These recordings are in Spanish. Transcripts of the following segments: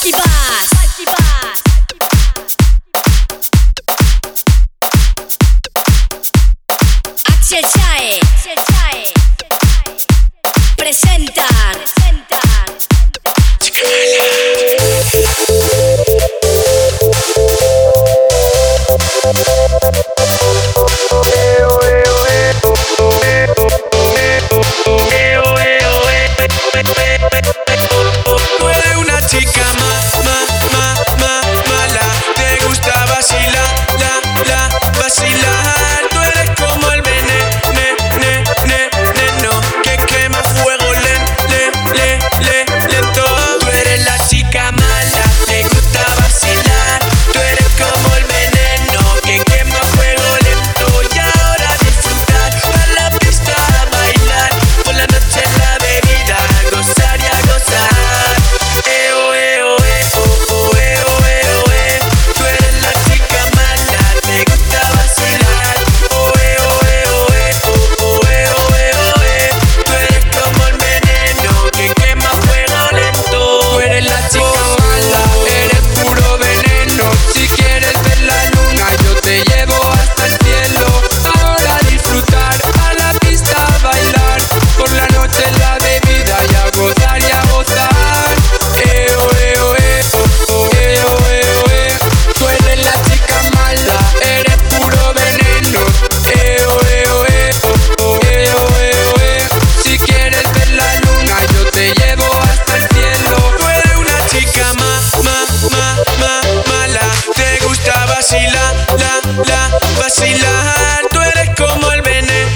vacilar. Tú eres como el veneno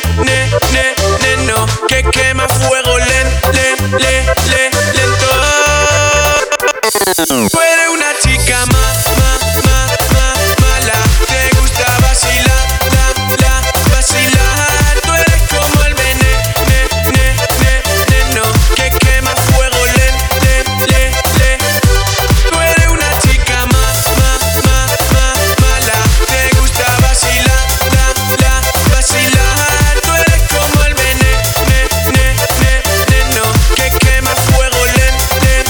que quema fuego lento. Tú eres una chica mala, te gusta vacilar, vacilar. Tú eres como el veneno que quema fuego lento. Tú eres una chica mala, te gusta vacilar, vacilar. Tú eres como el veneno que quema fuego lento.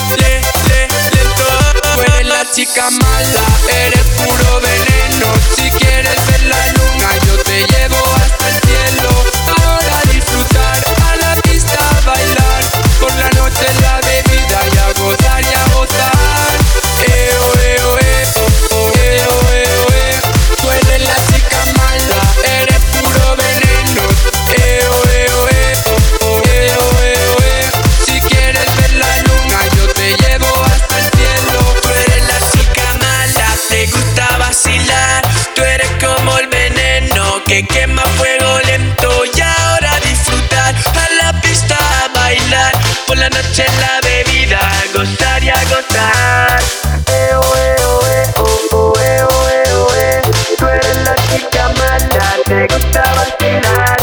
Tú eres la chica mala, eres puro veneno. Si quieres ver la luna, yo te llevo hasta el cielo. Ahora a disfrutar, a la pista a bailar, por la noche la bebida y a gozar y a gozar. Tú eres la chica mala, eres puro veneno. Si quieres ver la luna, yo te llevo hasta el cielo. Tú eres la chica mala, te gusta vacilar. Tú eres como el veneno que quema fuego lento. Y ahora a disfrutar, a la pista a bailar, por la noche la bebida a gozar y a gozar. Tú eres la chica mala, te gusta vacilar.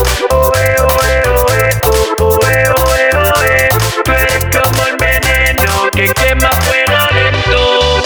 Tú eres como el veneno que quema fuego lento.